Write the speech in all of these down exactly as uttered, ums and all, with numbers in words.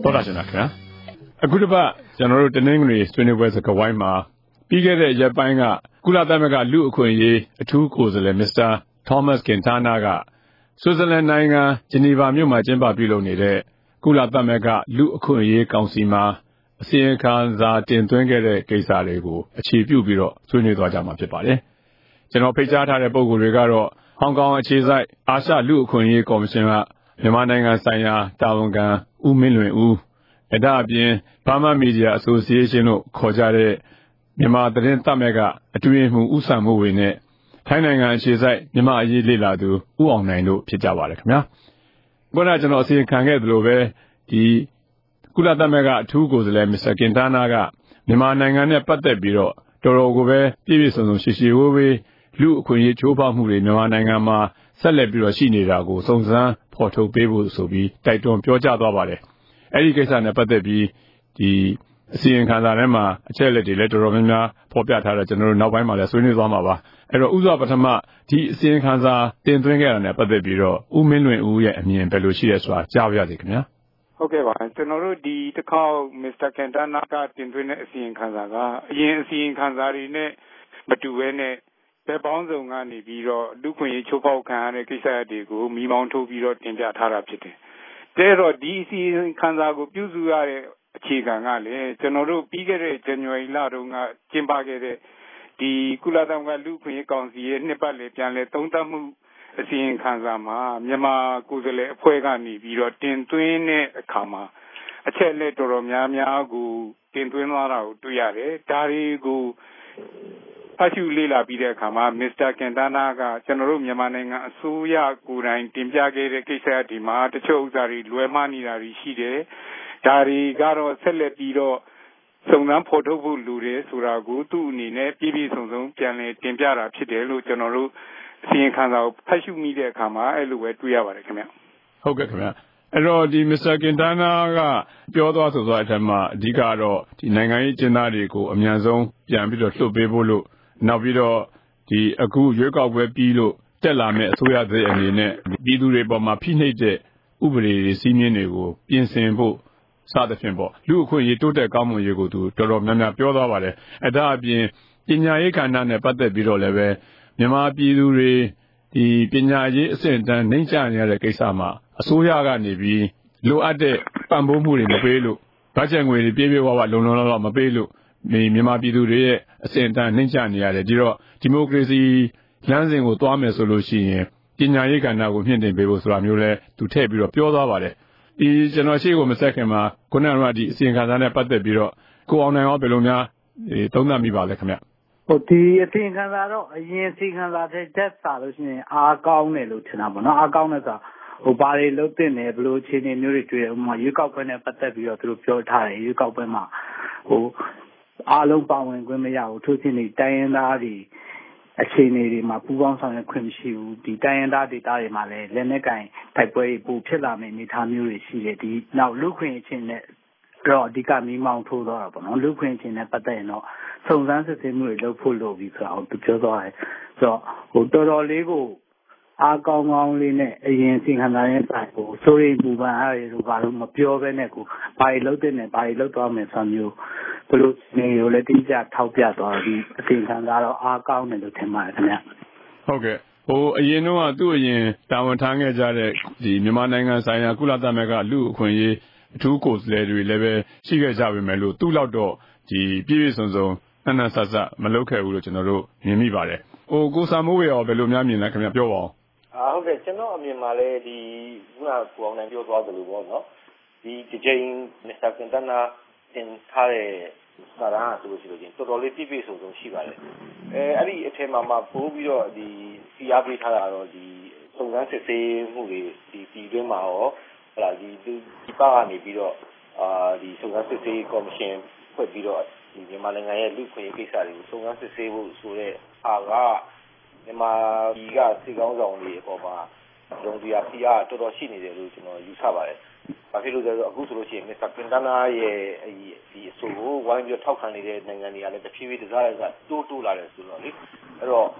တော်တာရှင်လားခင်ဗျာအခုတစ်ပတ်ကျွန်တော်တို့တနင်္ဂနွေဆွေးနွေးပွဲစကားဝိုင်းမှာပြီးခဲ့တဲ့ရက်ပိုင်းကကုလသမဂ္ဂလူ့အခွင့်အရေးအထူးကိုယ်စားလှယ်မစ္စတာသောမတ်ကင်တာနာကဆွစ်ဇာလန်နိုင်ငံဂျနီဗာမြို့မှာကျင်းပပြုလုပ်နေတဲ့ကုလသမဂ္ဂလူ့အခွင့်အရေးကောင်စီမှာအစီရင်ခံစာတင်သွင်းခဲ့တဲ့ကိစ္စတွေကိုအခြေပြုပြီးတော့ဆွေးနွေးသွားကြမှာဖြစ်ပါတယ်ကျွန်တော်ဖိတ်ကြားထားတဲ့ပုဂ္ဂိုလ်တွေကတော့ဟောင်ကောင်အခြေစိုက်အာရှလူ့အခွင့်အရေးကော်မရှင်ကမြန်မာနိုင်ငံဆိုင်ရာတာဝန်ခံဦးမင်းလွင်ဦးအဲဒါအပြင် Burma Media Association လို့ခေါ်ကြတဲ့မြန်မာသတင်းသမားကအတွေ့အမှုဥဆောင်မှုတွေနဲ့ထိုင်းနိုင်ငံအခြေစိုက်မြန်မာအရေးလေ့လာသူဦးအောင်နိုင်တို့ဖြစ်ကြပါတယ်ခင်ဗျာခုနကကျွန်တော်အစီရင်ခံခဲ့သလိုပဲဒီကုလသမဂ္ဂအထူးကိုယ်စားလှယ်မစ္စတာကင်တာနာကမြန်မာနိုင်ငံနဲ့ပတ်သက်ပြီးတော့တော်တော်ကိုပဲပြည့်ပြည့်စုံစုံရှိရှိဝေးဝေးလူအခွင့်အရေးချိုးဖောက်မှုတွေမြန်မာနိုင်ငံမှာဆက်လက်ပြီးတော့ရှိနေတာကိုစုံစမ်းဖော်ထုတ်ပေးဖို့ဆိုပြီးတိုက်တွန်းပြောကြားသွားပါတယ်အဲ့ဒီကိစ္စနဲ့ပတ်သက်ပြီးဒီအစီရင်ခံစာထဲမှာအချက်အလက်တွေလည်းတော်တော်များများဖော်ပြထားတယ်ကျွန်တော်တို့နောက်ပိုင်းမှာလည်းဆွေးနွေးသွားမှာပါအဲ့တော့ဥစွာပထမဒီအစီရင်ခံစာတင်သွင်းခဲ့တာနဲ့ပတ်သက်ပြီးတော့ဦးမင်းလွင်ဦးရဲ့အမြင်ဘယ်လိုရှိရဲဆိုတာကြားပြရစီခင်ဗျာဟုတ်ကဲ့ပါကျွန်တော်တို့ဒီတစ်ခေါက်မစ္စတာကန်တာနာကတင်သွင်းတဲ့အစီရင်ခံစာကအရင်အစီရင်ခံစာတွေနဲ့မတူဘဲနဲ့ဘယ်ပေါင်းစုံကနေပြီးတော့လူခွင့်ရေးချိုးဖောက်ခံရတဲ့ကိစ္စတွေကိုမိမောင်းထိုးပြီးတော့တင်ပြထားတာဖြစ်တယ်။ဒါတော့ဒီအစီရင်ခံစာကိုပြုစုရတဲ့အခြေခံကလည်းကျွန်တော်တို့ပြီးခဲ့တဲ့ဇန်နဝါရီလတုန်းကကျင်းပခဲ့တဲ့ဒီကုလသမဂ္ဂလူ့ခွင့်ရေးကောင်စီရဲ့နှစ်ပတ်လည်ပြန်လည်သုံးသပ်မှုအစီရင်ခံစာမှာမြန်မာကိုယ်စားလှယ်အဖွဲ့ကနေပြီးတော့တင်သွင်းတဲ့အခါမှာအချက်လက်တော်တော်များများကိုတင်သွင်းသွားတာကိုတွေ့ရတယ်။ဒါတွေကိုဖတ်ရှုလေ့လာပြီးတဲ့အခါမှာမစ္စတာကင်တာနာကကျွန်တော်တို့မြန်မာနိုင်ငံအစိုးရကိုယ်တိုင်တင်ပြခဲ့တဲ့ကိစ္စဒီမှာတချို့ဥစ္စာတွေလွဲမှားနေတာတွေရှိတယ်။ဒါတွေကတော့ဆက်လက်ပြီးတော့စုံစမ်းဖော်ထုတ်ဖို့လိုတယ်ဆိုတာကိုသူ့အနေနဲ့ပြည်ပြည်စုံစုံပြန်လည်တင်ပြတာဖြစ်တယ်လို့ကျွန်တော်တို့အစီရင်ခံစာကိုဖတ်ရှုမိတဲ့အခါမှာအဲ့လိုပဲတွေ့ရပါတယ်ခင်ဗျဟုတ်ကဲ့ခင်ဗျအဲ့တော့ဒီမစ္စတာကင်တာနာကပြောသွားဆိုသွားတဲ့အထက်မှာအဓိကတော့ဒီနိုင်ငံရေးကျင်းသားတွေကိုအများဆုံးပြန်ပြီးတော့လှုပ်ပေးဖို့လို့နောက်ပြီးတော့ဒီအခုရွေးကောက်ပွဲပြီးလို့တက်လာမဲ့အစိုးရသစ်အနေနဲ့ပြည်သူတွေပေါ်မှာဖိနှိပ်တဲ့ဥပဒေတွေစီးမြင်တွေကိုပြင်ဆင်ဖို့စသဖြင့်ပေါ့လူအခွင့်အရေးတိုးတက်ကောင်းမွန်ရေးကိုသူတော်တော်များများပြောသွားပါတယ်အဲဒါအပြင်ပညာရေးကဏ္ဍနဲ့ပတ်သက်ပြီးတော့လည်းပဲမြန်မာပြည်သူတွေဒီပညာရေးအဆင့်အတန်းနှိမ့်ချနေရတဲ့ကိစ္စမှာအစိုးရကနေပြီးလိုအပ်တဲ့ပံ့ပိုးမှုတွေမပေးလို့ဘတ်ဂျက်ငွေတွေပြေးပြေးဝဝလုံလုံလောက်လောက်မပေးလို့ဒီမြန်မာပြည်သူတွေရဲ့အဆင့်အတန်းနှိမ့်ချနေရတယ်ဒီတော့ဒီမိုကရေစီလမ်းစဉ်ကိုသွားမယ်ဆိုလို့ရှိရင်ပညာရေးကဏ္ဍကိုမြင့်တင်ပေးဖို့ဆိုတာမျိုးလဲသူထည့်ပြီးတော့ပြောသွားပါတယ်ဒီကျွန်တော်ရှေ့ကိုမဆက်ခင်မှာခုနကဒီအစီရင်ခံစာနဲ့ပတ်သက်ပြီးတော့ကိုအောင်နိုင်ရောဘယ်လိုများသုံးသပ်မိပါလဲခင်ဗျဟိုဒီအစီရင်ခံစာတော့အရင်အစီရင်ခံစာတဲ့တက်စာလို့ရှိရင်အားကောင်းတယ်လို့ထင်တာပေါ့နော်အားကောင်းတဲ့ဆိုဟိုဘာတွေလုပ်တင်တယ်ဘယ်လိုအခြေအနေမျိုးတွေတွေ့တယ်ဥပမာရွေးကောက်ပွဲနဲ့ပတ်သက်ပြီးတော့သူတို့ပြောထားတယ်ရွေးကောက်ပွဲမှာဟိုအားလုံးပါဝင်ခွင့်မရဘူးထို့ချင်းနေတိုင်းရင်းသားတွေအခြေအနေတွေမှာပူးပေါင်းဆောင်ရွက်ခွင့်မရှိဘူးဒီတိုင်းရင်းသားဒေသတွေမှာလည်းလက်နက်ကင်တိုက်ပွဲတွေပိုဖြစ်လာမယ့်အနေအထားမျိုးတွေရှိတယ်ဒီနောက်လူခွင့်အချင်းနဲ့တော့အဓိကမီးမောင်းထိုးတော့တာပေါ့နော်လူခွင့်အချင်းနဲ့ပတ်သက်ရင်တော့စုံစမ်းစစ်ဆေးမှုတွေလုပ်ဖို့လိုပြီဆိုတော့သူပြောသွားတယ်ဆိုတော့ဟိုတော်တော်လေးကိုအားကောင်းကောင်းလေးနဲ့အရင်စီခံထားတဲ့တိုင်ကိုစိုးရိမ်ပူပန်အားတွေတို့ဘာလို့မပြောဘဲနဲ့ကိုဘာတွေလုပ်တဲ့နဲ့ဘာတွေလုပ်သွားမယ်ဆိုမျိုးဘလို့နေရောလည်းတိကျထောက်ပြသွားပြီးအစီခံစားတော့အားကောင်းတယ်လို့ထင်ပါတယ်ခင်ဗျဟုတ်ကဲ့ဟိုအရင်တော့သူ့အရင်တာဝန်ထမ်းခဲ့ကြတဲ့ဒီမြန်မာနိုင်ငံဆိုင်ရာကုလသမဂ္ဂလူ့အခွင့်အရေးအထူးကိုယ်စားလှယ်တွေလည်းပဲရှိခဲ့ကြပါမယ်လို့သူ့လောက်တော့ဒီပြည့်ပြည့်စုံစုံအနက်ဆက်ဆက်မလုပ်ခဲ့ဘူးလို့ကျွန်တော်တို့မြင်မိပါတယ်ဟိုကိုစာမိုးဝေရောဘယ်လိုများမြင်လဲခင်ဗျပြောပါဦးအာဟုတ်ကဲ့ကျွန်တော်အမြင်မှာလည်းဒီခုနကကိုအောင်နိုင်ပြောသွားသလိုပေါ့နော်ဒီဒီချိန်မစ္စတာကင်တာနာတင်ထားတဲ့စာရင်းဆိုလို့ရှိရင်တော်တော်လေးပြည့်ပြည့်စုံစုံရှိပါတယ်အဲအဲ့ဒီအထက်မှာမှပိုးပြီးတော့ဒီစီအားပေးထားတာတော့ဒီစုံစမ်းစစ်ဆေးမှုတွေဒီပြည်တွင်းမှာရောဟလာဒီဒီပါကနေပြီးတော့အာဒီစုံစမ်းစစ်ဆေးကော်မရှင်ဖွဲ့ပြီးတော့ဒီမြန်မာနိုင်ငံရဲ့လူ့ခွင့်ရေးကိစ္စတွေကိုစုံစမ်းစစ်ဆေးဖို့ဆိုတဲ့အားကမြန်မာပြည်ကစီကောင်းဆောင်တွေအပေါ်မှာလုံခြုံရေးဖိအားတော်တော်ရှိနေတယ်လို့ကျွန်တော်ယူဆပါတယ်။ဘာဖြစ်လို့လဲဆိုတော့အခုဆိုလို့ရှိရင်မစ္စတာကင်တာနာရဲ့ဒီအဆိုကိုဝိုင်းပြီးထောက်ခံနေတဲ့နိုင်ငံတွေကလည်းတဖြည်းဖြည်းတစားတစားတိုးတိုးလာတယ်ဆိုတော့လေအဲ့တော့တ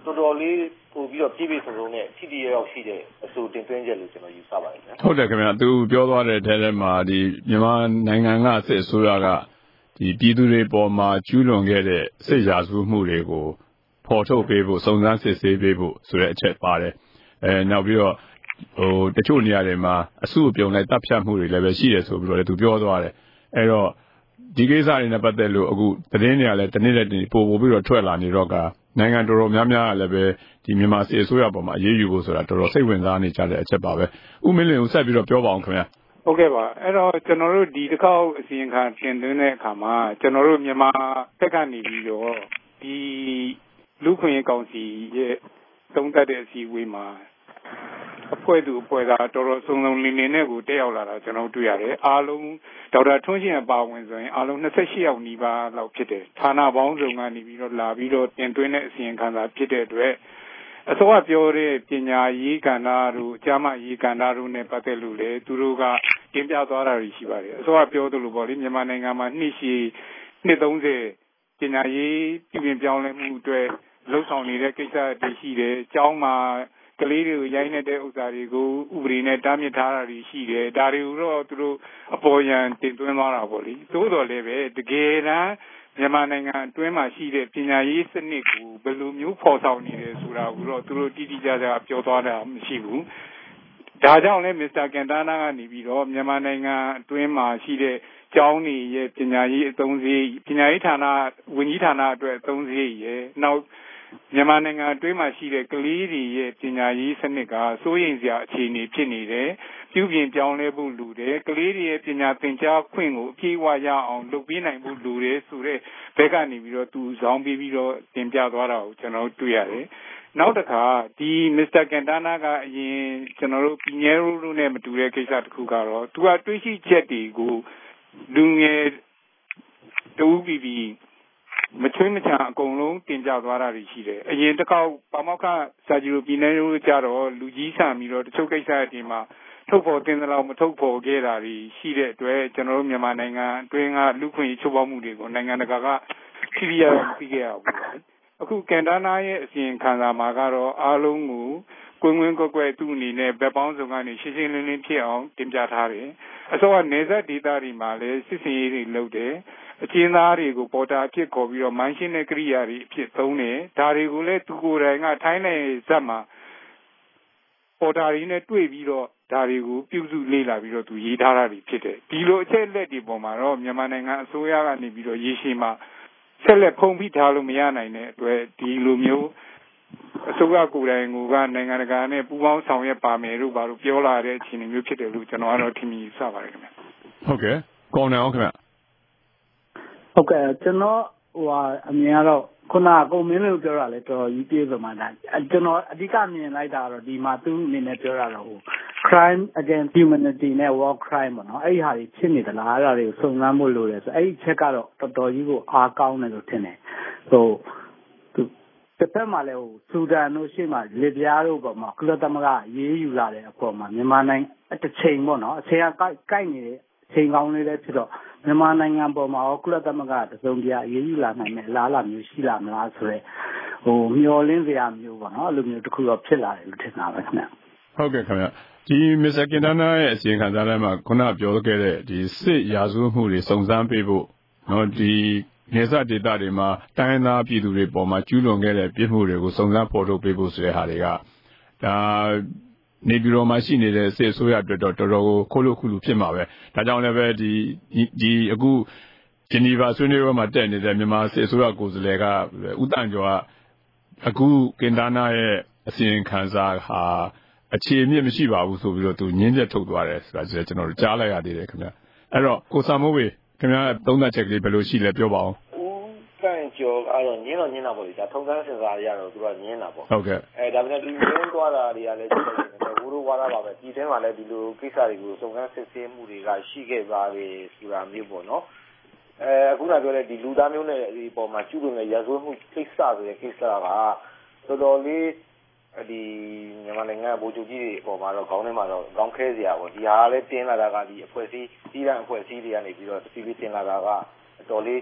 တော်တော်လေးပို့ပြီးတော့ပြည့်ပြည့်စုံစုံနဲ့ထိတိရောက်ရှိတဲ့အဆိုတင်သွင်းချက်လို့ကျွန်တော်ယူဆပါတယ်ခင်ဗျာဟုတ်တယ်ခင်ဗျာသူပြောသွားတဲ့ထဲထဲမှာဒီမြန်မာနိုင်ငံကစစ်အစိုးရကဒီပြည်သူတွေပေါ်မှာကျူးလွန်ခဲ့တဲ့စစ်ရာဇဝမှုတွေကိုဖော်ထုတ်ပေးဖို့စုံစမ်းစစ်ဆေးပေးဖို့ဆိုတဲ့အချက်ပါတယ်အဲနောက်ပြီးတော့ဟိုတချို့နေရာတွေမှာအစုအပြုံလိုက်တပ်ဖြတ်မှုတွေလည်းပဲရှိတယ်ဆိုပြီးတော့လည်းသူပြောသွားတယ်အဲတော့ဒီကိစ္စတွေနဲ့ပတ်သက်လို့အခုသတင်းတွေကလည်းတနေ့နဲ့တနေ့ပို့ပို့ပြီးတော့ထွက်လာနေတော့ကနိုင်ငံတော်တော်များများလည်းပဲဒီမြန်မာစစ်အစိုးရပေါ်မှာအရေးယူဖို့ဆိုတာတော်တော်စိတ်ဝင်စားနေကြတဲ့အချက်ပါပဲဥမင်းလင်းကိုဆက်ပြီးတော့ပြောပါအောင်ခင်ဗျာဟုတ်ကဲ့ပါအဲ့တော့ကျွန်တော်တို့ဒီတစ်ခေါက်အစီရင်ခံတင်သွင်းတဲ့အခါမှာကျွန်တော်တို့မြန်မာဘက်ကနေပြီးတော့ဒီလူခွင့်ရေးကောင်စီရဲ့သုံးသပ်တဲ့အစည်းအဝေးမှာအဖွဲ့သူအဖွဲ့သားတော်တော်စုံစုံလင်လင်နဲ့ကိုတက်ရောက်လာတာကျွန်တော်တွေ့ရတယ်အားလုံးဒေါက်တာထွန်းရှင်အပါဝင်ဆိုရင်အားလုံး၂၈ယောက်နီးပါးလောက်ဖြစ်တယ်ဌာနပေါင်းစုံကနေပြီးတော့လာပြီးတော့တင်သွင်းတဲ့အစီရင်ခံစာဖြစ်တဲ့အတွက်အစောကပြောတဲ့ပညာရေးကဏ္ဍတို့အကျမ်းမာရေးကဏ္ဍတို့နဲ့ပတ်သက်လို့လေသူတို့ကတင်ပြသွားတာရှိပါတယ်အစောကပြောသလိုပေါ့လေမြန်မာနိုင်ငံမှာနှစ်ရှည်နှစ်သုံးဆယ်ပညာရေးပြည်ပြင်ပြောင်းလဲမှုအတွက်လှုပ်ဆောင်နေတဲ့ကိစ္စတွေရှိတယ်အကြောင်းမှာကလေးတွေကိုရိုင်းနေတဲ့ဥစ္စာတွေကိုဥပဒေနဲ့တားမြစ်ထားတာတွေရှိတယ်ဒါတွေကိုတော့သူတို့အပေါ်ယံတင်သွင်းသွားတာပေါ့လေသို့တော်လည်းပဲတကယ်တမ်းမြန်မာနိုင်ငံအတွင်းမှာရှိတဲ့ပညာရေးစနစ်ကိုဘယ်လိုမျိုးဖော်ဆောင်နေတယ်ဆိုတာကိုတော့သူတို့တိတိကျကျပြောသွားတာမရှိဘူးဒါကြောင့်လည်းမစ္စတာကန်တာနာကနေပြီးတော့မြန်မာနိုင်ငံအတွင်းမှာရှိတဲ့ကျောင်းတွေရဲ့ပညာရေးအသုံးစရိတ်ပညာရေးဌာနဝန်ကြီးဌာနအတွက်အသုံးစရိတ်ရဲ့နောက်မြန်မာနိုင်ငံအတွင်းမှာရှိတဲ့ကလေးတွေရဲ့ပညာရေးစနစ်ကစိုးရိမ်စရာအခြေအနေဖြစ်နေတယ်ပြုပြင်ပြောင်းလဲဖို့လိုတယ်ကလေးတွေရဲ့ပညာသင်ကြားခွင့်ကိုအပြည့်အဝရအောင်လုပ်ပေးနိုင်ဖို့လိုတယ်ဆိုတဲ့ဘက်ကနေပြီးတော့သူဇောင်းပြီးပြီးတော့တင်ပြသွားတာကိုကျွန်တော်တွေ့ရတယ်နောက်တစ်ခါဒီမစ္စတာကန်တာနာကအရင်ကျွန်တော်တို့ပြည်နယ်တို့နဲ့မတူတဲ့ကိစ္စတစ်ခုကတော့သူကတွေးရှိချက်တွေကိုလူငယ်တူပြီးပြီးမချွေးမချာအကုန်လုံးတင်ပြသွားတာရှိတယ်အရင်တစ်ခေါက်ပါမောက္ခစာကြည့်လို့ပြည်နယ်တို့ကြတော့လူကြီးဆန်ပြီးတော့တချို့ကိစ္စတွေမှာထုတ်ဖော်တင်သလောက်မထုတ်ဖော်ခဲ့တာတွေရှိတဲ့အတွက်ကျွန်တော်တို့မြန်မာနိုင်ငံအတွင်းကလူခွင့်ရေးချိုးဖောက်မှုတွေကိုနိုင်ငံတကာကထိထိရောက်ရောက်သိခဲ့ရဘူးအခုကန်တာနာရဲ့အစီရင်ခံစာမှာကတော့အားလုံးကိုကွင်းကွင်းကွက်ကွက်သူ့အနေနဲ့ဗက်ပေါင်းစုံကနေရှင်းရှင်းလင်းလင်းဖြစ်အောင်တင်ပြထားတယ်အစောကနေဆက်ဒေတာတွေမှာလည်းစစ်စင်ရေးတွေလုပ်တယ်အကျဉ်းသားတွေကိုပေါ်တာအဖြစ်ခေါ်ပြီးတော့မိုင်းရှင်းတဲ့ကိရိယာတွေအဖြစ်သုံးတယ်ဒါတွေကိုလည်းသူကိုယ်တိုင်ကထိုင်းနယ်ဇက်မှာပေါ်တာတွေနဲ့တွေ့ပြီးတော့ဒါတွေကိုပြုစုလေ့လာပြီးတော့သူရေးထားတာတွေဖြစ်တယ်ဒီလိုအချက်လက်တွေပေါ်မှာတော့မြန်မာနိုင်ငံအစိုးရကနေပြီးတော့ရေရှည်မှာဆက်လက်ဖုံးဖိထားလို့မရနိုင်တဲ့အတွက်ဒီလိုမျိုးအစိုးရကိုယ်တိုင်ကနိုင်ငံတကာနဲ့ပူးပေါင်းဆောင်ရွက်ပါမယ်လို့ဘာလို့ပြောလာတဲ့အခြေအနေမျိုးဖြစ်တယ်လို့ကျွန်တော်ကတော့ထင်မြင်စပါတယ်ခင်ဗျဟုတ်ကဲ့ကောင်းတယ်အောင်ခင်ဗျဟုတ်ကဲ့ကျွန်တော်ဟိုဟာအမြင်ကတော့ခုနကကိုမင်းလို့ပြောတာလေတော်တော်ကြီးပြေစုံမှတာကျွန်တော်အဓိကမြင်လိုက်တာတော့ဒီမှာသူအနေနဲ့ပြောတာတော့ဟို crime against humanity နဲ့ war crime ပေါ့နော်အဲ့ဒီဟာတွေဖြစ်နေသလားအဲ့ဒါတွေကိုစုံစမ်းဖို့လိုတယ်ဆိုအဲ့ဒီချက်ကတော့တော်တော်ကြီးကိုအားကောင်းတယ်လို့ထင်တယ်ဟိုသူတစ်ဖက်မှာလည်းဟိုဆူဒန်တို့ရှေ့မှာလစ်ဗျားတို့ပေါ့မှာကုလသမဂ္ဂရေးယူလာတဲ့အပေါ်မှာမြန်မာနိုင်ငံတစ်ချိန်ပေါ့နော်အချိန်ကကိုက်နေတဲ့အချိန်ကောင်းလေးလည်းဖြစ်တော့မြန်မာနိုင်ငံပေါ်မှာရောကုလသမဂ္ဂတစုံတရာရေးယူလာနိုင်မယ့်အလားအလာမျိုးရှိလာမလားဆိုတော့ဟိုမျောလင်းစရာမျိုးပေါ့နော်အဲ့လိုမျိုးတစ်ခုတော့ဖြစ်လာတယ်လို့ထင်တာပဲခင်ဗျဟုတ်ကဲ့ခင်ဗျဒီမစ္စတာကင်တာနာရဲ့အစီရင်ခံစာထဲမှာခုနပြောခဲ့တဲ့ဒီစစ်ရာဇဝမှုတွေစုံစမ်းပေးဖို့နော်ဒီနေဆက်ဒေတာတွေမှာတိုင်းသားပြည်သူတွေပေါ်မှာကျူးလွန်ခဲ့တဲ့ပြစ်မှုတွေကိုစုံစမ်းဖော်ထုတ်ပေးဖို့ဆိုတဲ့ဟာတွေကဒါနေပြည်တော်မှာရှိနေတဲ့စစ်အစိုးရအတွက်တော့တော်တော်ကိုခိုးလို့ခုလူဖြစ်မှာပဲဒါကြောင့်လည်းပဲဒီဒီအခုဂျီနီဗာဆွေးနွေးပွဲမှာတက်နေတဲ့မြန်မာစစ်အစိုးရကိုယ်စားလှယ်ကဦးတန်ကျော်ကအခုကင်တာနာရဲ့အစီရင်ခံစာဟာအခြေအမြစ်မရှိပါဘူးဆိုပြီးတော့သူညင်းချက်ထုတ်သွားတယ်ဆိုတာကျွန်တော်တို့ကြားလိုက်ရသေးတယ်ခင်ဗျအဲ့တော့ကိုဆာမိုးဝေခင်ဗျားသုံးသပ်ချက်ကလေးဘယ်လိုရှိလဲပြောပါဦးဦးတန်ကျော်ကတော့ညင်းတော့ညင်းတာပေါ့လေဒါထုံးတမ်းစင်စာရတော့သူကညင်းတာပေါ့ဟုတ်ကဲ့အဲဒါပေမဲ့ဒီညင်းသွားတာတွေကလည်းရှိတယ်ဝိုးရိုးဝါးတာပါပဲဒီထဲမှာလည်းဒီလိုကိစ္စတွေကိုစုံစမ်းစစ်ဆေးမှုတွေကရှိခဲ့ပါလေဆိုတာမျိုးပေါ့နော်အဲအခုနပြောတဲ့ဒီလူသားမျိုးနဲ့ဒီပေါ်မှာကျူးလွန်တဲ့ရာဇဝတ်မှုကိစ္စဆိုတဲ့ကိစ္စကတော်တော်လေးဒီမြန်မာနိုင်ငံဗိုလ်ချုပ်ကြီးတွေအပေါ်မှာတော့ခေါင်းထဲမှာတော့ခေါင်းခဲစရာပေါ့ဒီဟာလည်းတင်းလာတာကဒီအဖွဲ့အစည်းစီးရန်အဖွဲ့အစည်းတွေကနေပြီးတော့တဖြည်းဖြည်းတင်လာတာကတော်လေး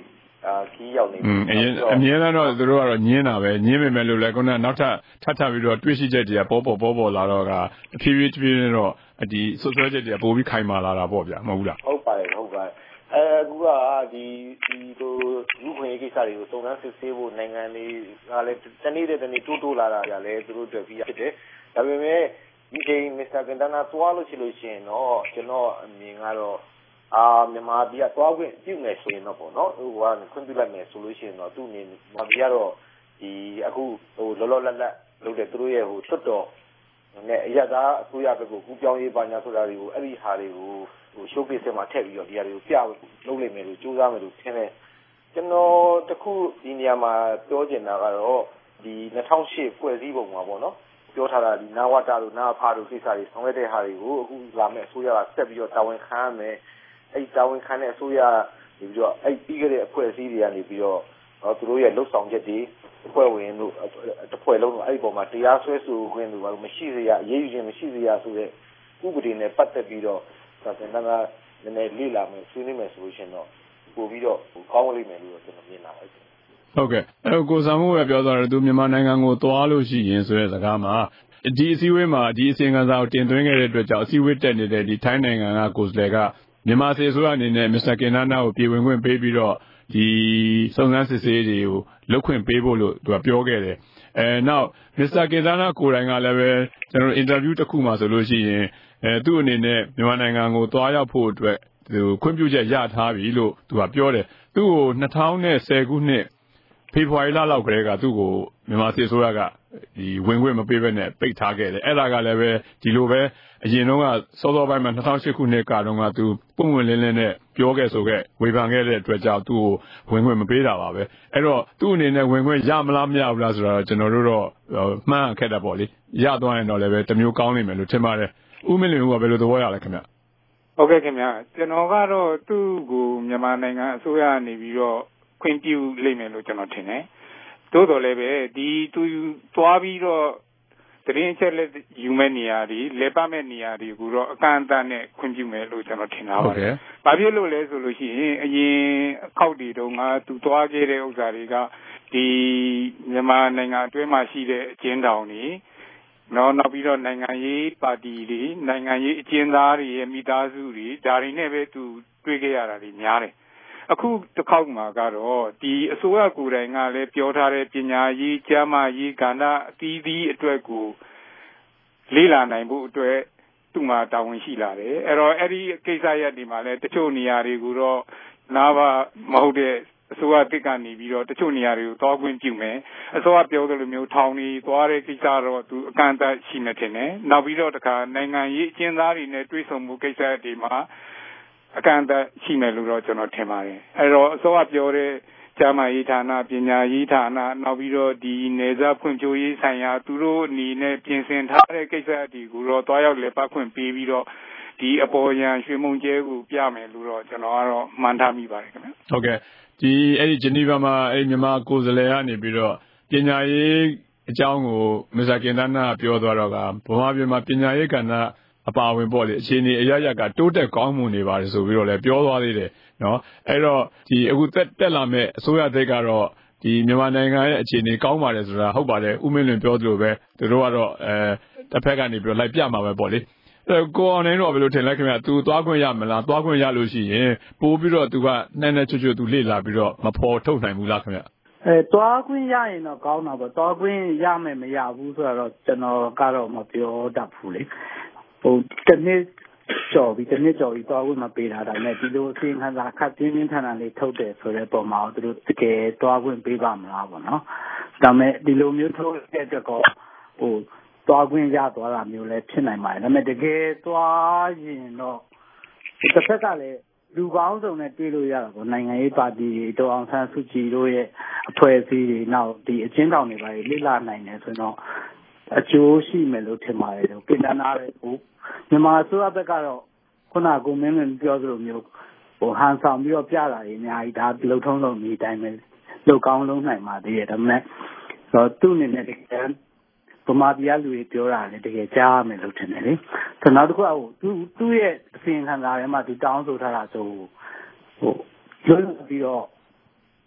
ခီးရောက်နေပြီအရင်အမြဲတမ်းတော့သူတို့ကတော့ညင်းတာပဲညင်းပေမဲ့လို့လည်းခုနနောက်ထပ်ထပ်ထပ်ပြီးတော့တွေးရှိချက်တွေကပေါ်ပေါ်ပေါ်ပေါ်လာတော့ကတဖြည်းဖြည်းတဖြည်းဖြည်းတော့ဒီဆွဆွဲချက်တွေကပိုပြီးခိုင်မာလာတာပေါ့ဗျာမဟုတ်ဘူးလားဟုတ်ပါတယ်ဟုတ်ပါတယ်အဲအခုကဒီဒီကိုလူခွင့်ရေးကိစ္စတွေကိုစုံစမ်းစစ်ဆေးဖို့နိုင်ငံတွေကလည်းတနေ့တည်းတနေ့တိုးတိုးလာတာကြလည်းသူတို့တွေ့ပြီးဖြစ်တယ်ဒါပေမဲ့ဒီချိန်မစ္စတာကင်တနာသွားလို့ရှိလို့ရှိရင်တော့ကျွန်တော်အမြင်ကတော့အာမြန်မာပြည်ကသွားခွင့်ပြုမယ်ဆိုရင်တော့ပေါ့နော်ဟိုကခွင့်ပြုလိုက်မယ်ဆိုလို့ရှိရင်တော့သူ့အနေနဲ့မြန်မာပြည်ကတော့ဒီအခုဟိုလောလောလတ်လတ်လုပ်တဲ့သူတို့ရဲ့ဟိုထွတ်တော်နဲ့အရသာအစိုးရဘက်ကိုကူးပြောင်းရေးပါညာဆိုတာတွေကိုအဲ့ဒီဟာတွေကိုဟို showcase မှာထည့်ပြီးတော့ဒီဟာတွေကိုပြလုပ်လိုက်မယ်လို့ကြိုးစားမယ်လို့ထင်တယ်ကျွန်တော်တခုဒီနေရာမှာပြောချင်တာကတော့ဒီ၂၀၀၈ဖွဲ့စည်းပုံမှာပေါ့နော်ပြောထားတာဒီနာဝတာတို့နာဖာတို့ကိစ္စတွေဆောင်ရွက်တဲ့ဟာတွေကိုအခုလာမယ့်အစိုးရကဆက်ပြီးတော့တာဝန်ခံရမယ်အဲ့တာဝန်ခံတဲ့အစိုးရနေပြီးတော့အဲ့ပြီးခဲ့တဲ့အဖွဲ့အစည်းတွေကနေပြီးတော့သူတို့ရဲ့လှုပ်ဆောင်ချက်တွေအဖွဲ့ဝင်တို့တစ်ဖွဲ့လုံးအဲ့ဒီပုံမှာတရားစွဲဆိုခွင့်တို့ဘာလို့မရှိစေရအရေးယူခြင်းမရှိစေရဆိုတဲ့ဥပဒေနဲ့ပတ်သက်ပြီးတော့ဒါကလည်းနည်းနည်းလေးလာမယ်ဆွေးနွေးမယ်ဆိုလို့ရှိရင်တော့ပို့ပြီးတော့ကောင်းလိမ့်မယ်လို့ကျွန်တော်မြင်လာပါတယ်ဟုတ်ကဲ့အဲ့ကိုဆောင်မှုပဲပြောသွားတယ်သူမြန်မာနိုင်ငံကိုသွားလို့ရှိရင်ဆိုတဲ့စကားမှာဒီအစည်းအဝေးမှာဒီအစီအကံစာကိုတင်သွင်းခဲ့တဲ့အတွက်ကြောင့်အစည်းအဝေးတက်နေတဲ့ဒီထိုင်းနိုင်ငံကကိုယ်စားလှယ်ကမြန်မာစစ်အစိုးရအနေနဲ့မစ္စတာကင်နာနာကိုပြည်ဝင်ခွင့်ပေးပြီးတော့ဒီစုံစမ်းစစ်ဆေးတွေကိုလုပ်ခွင့်ပေးဖို့လို့သူကပြောခဲ့တယ်အဲနောက်မစ္စတာကင်နာနာကိုယ်တိုင်ကလည်းပဲကျွန်တော်အင်တာဗျူးတစ်ခုမှာဆိုလို့ရှိရင်အဲသူ့အနေနဲ့မြန်မာနိုင်ငံကိုသွားရောက်ဖို့အတွက်သူခွင့်ပြုချက်ရထားပြီလို့သူကပြောတယ်သူ့ကို၂၀၁၀ခုနှစ်ဖေဖော်ဝါရီလလောက်ကတည်းကသူ့ကိုမြန်မာစစ်အစိုးရကဒီဝင်ခွင့်မပေးဘဲနဲ့ပိတ်ထားခဲ့တယ်အဲ့ဒါကလည်းပဲဒီလိုပဲအရင်တော့ကစောစောပိုင်းမှာ၂၀၀၈ခုနှစ်ကတော့ကသူပုံဝင်လင်းလင်းနဲ့ပြောခဲ့ဆိုခဲ့ဝေဖန်ခဲ့တဲ့အတွက်ကြောင့်သူ့ကိုဝင်ခွင့်မပေးတာပါပဲအဲ့တော့သူ့အနေနဲ့ဝင်ခွင့်ရမလားမရဘူးလားဆိုတော့ကျွန်တော်တို့တော့မှန်းခက်တာပေါ့လေရသွားရင်တော့လည်းပဲတမျိုးကောင်းနိုင်မယ်လို့ထင်ပါတယ်ဦးမင်းလွင်ဦးကဘယ်လိုသဘောရလဲခင်ဗျဟုတ်ကဲ့ခင်ဗျကျွန်တော်ကတော့သူ့ကိုမြန်မာနိုင်ငံအစိုးရနေပြီးတော့ခွင့်ပြုလိမ့်မယ်လို့ကျွန်တော်ထင်တယ်သို့တော်လည်းပဲဒီသူသွားပြီးတော့တရင်အချက်လက်ယူမဲ့နေရာတွေလဲပတ်မဲ့နေရာတွေကိုတော့အကန့်အသတ်နဲ့ခွင့်ပြုမယ်လို့ကျွန်တော်ထင်တာပါတယ်။ဘာဖြစ်လို့လဲဆိုလို့ရှိရင်အရင်အခောက်တွေတုန်းကသူသွားခဲ့တဲ့ဥစ္စာတွေကဒီမြန်မာနိုင်ငံအတွင်းမှာရှိတဲ့အကျဉ်းထောင်တွေနော်နောက်ပြီးတော့နိုင်ငံရေးပါတီတွေနိုင်ငံရေးအကျဉ်းသားတွေရဲ့မိသားစုတွေဒါတွေနဲ့ပဲသူတွေ့ခဲ့ရတာတွေများတယ်အခုတစ်ခေါက်မှာကတော့ဒီအစိုးရကိုယ်တိုင်ကလည်းပြောထားတဲ့ပညာရေးကျန်းမာရေးကဏ္ဍအသီးသီးအတွက်ကိုလေးလာနိုင်ဖို့အတွက်သူ့မှာတာဝန်ရှိလာတယ်အဲ့တော့အဲ့ဒီကိစ္စရပ်ဒီမှာလည်းတချို့နေရာတွေကိုတော့နားပါမဟုတ်တဲ့အစိုးရတစ်ကနေပြီးတော့တချို့နေရာတွေကိုတောခွင့်ပြုမယ်အစိုးရပြောသလိုမျိုးထောင်နေသွားတဲ့ကိစ္စတော့သူအကန့်အသတ်ရှိနေတယ်နဲ့နောက်ပြီးတော့တခါနိုင်ငံရေးအကျဉ်းသားတွေနဲ့တွဲဆုံမှုကိစ္စတွေမှာအကန့်အသတ်ရှိမယ်လို့တော့ကျွန်တော်ထင်ပါတယ်အဲ့တော့အစိုးရပြောတဲ့ကျန်းမာရေးဌာနပညာရေးဌာနနောက်ပြီးတော့ဒီနေစားဖွံ့ဖြိုးရေးဆိုင်ရာသူတို့အနေနဲ့ပြင်ဆင်ထားတဲ့ကိစ္စတွေကိုတော့တွားရောက်လေပတ်ခွင့်ပေးပြီးတော့ဒီအပေါ်ရန်ရွှေမုံကျဲကိုပြမယ်လို့တော့ကျွန်တော်ကတော့မှန်းထားမိပါတယ်ခင်ဗျဟုတ်ကဲ့ဒီအဲ့ဒီဂျနီဗာမှာအဲ့မြန်မာကိုယ်စားလှယ်ကနေပြီးတော့ပညာရေးအကြောင်းကိုမစ္စတာကင်တာနာပြောသွားတော့ကဗမာပြည်မှာပညာရေးကဏ္ဍအပါဝင်ပေါ့လေအခြေအနေအရရကတိုးတက်ကောင်းမှုနေပါတယ်ဆိုပြီးတော့လည်းပြောသွားသေးတယ်နော်အဲ့တော့ဒီအခုတက်တက်လာမဲ့အစိုးရသက်ကတော့ဒီမြန်မာနိုင်ငံရဲ့အခြေအနေကောင်းပါတယ်ဆိုတာဟုတ်ပါတယ်ဦးမင်းလွင်ပြောသလိုပဲသူတို့ကတော့အဲတစ်ဖက်ကနေပြီးတော့လိုက်ပြမှာပဲပေါ့လေအဲကိုအောင်နိုင်တော့ဘယ်လိုထင်လဲခင်ဗျာ तू သွားခွင့်ရမလားသွားခွင့်ရလို့ရှိရင်ပို့ပြီးတော့ तू ကနှဲ့နှဲ့ချွတ်ချွတ် तू လေ့လာပြီးတော့မဖော်ထုတ်နိုင်ဘူးလားခင်ဗျာအဲသွားခွင့်ရရင်တော့ကောင်းတာပေါ့သွားခွင့်ရမယ်မရဘူးဆိုတော့ကျွန်တော်ကတော့မပြောတတ်ဘူးလေဟိုတနေ့ကျော်ပြီးတနေ့ကျော်ပြီးသွားခွင့်မပေးတာဒါနဲ့ဒီလိုအစီအခံစာခက်ပြင်းပြင်းထန်ထန်လေးထုတ်တယ်ဆိုတဲ့ပုံမှာသူတို့တကယ်သွားခွင့်ပေးပါမလားပေါ့နော်ဒါမဲ့ဒီလိုမျိုးထုတ်တဲ့အတွက်ကောဟိုသွားခွင့်ရသွားတာမျိုးလည်းဖြစ်နိုင်ပါတယ်ဒါပေမဲ့တကယ်သွားရင်တော့တစ်ဖက်ကလည်းလူပေါင်းစုံနဲ့တွေ့လို့ရတာပေါ့နိုင်ငံရေးပါတီတွေတောင်အောင်ဆန်းစုကြည်တို့ရဲ့အဖွဲ့အစည်းတွေနောက်ဒီအချင်းတောင်တွေပါလေ့လာနိုင်တယ်ဆိုတော့အကျိုးရှိမယ်လို့ထင်ပါတယ်လို့ပြင်နာရဲဟိုမြန်မာအစိုးရဘက်ကတော့ခုနကကိုမင်းလွင်ပြောသလိုမျိုးဟိုဟန်ဆောင်ပြီးတော့ပြတာတွေအများကြီးဒါလှုပ်ထုံးလုံးဒီတိုင်းပဲလှုပ်ကောင်းလုံးနိုင်ပါသေးတယ်ဒါပေမဲ့တော့သူ့အနေနဲ့တကယ်ဗမာပြည်လူတွေပြောတာလေတကယ်ကြားရမယ်လို့ထင်တယ်လေဆိုတော့နောက်တစ်ခုကဟိုသူသူ့ရဲ့အစီအခံစာထဲမှာသူတောင်းဆိုထားတာဆိုဟိုလွတ်ပြီးတော့